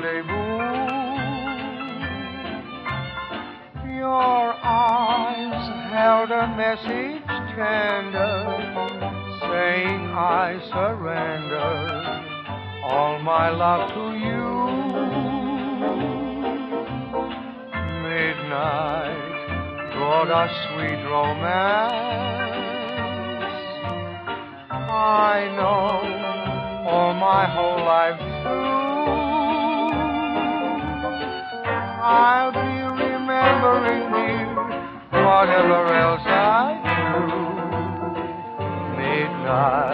rendezvous. Your eyes held a message tender, saying I surrender all my love to you. Midnight brought us sweet romance. I know all my whole life through I'll be remembering you, whatever else I do. Midnight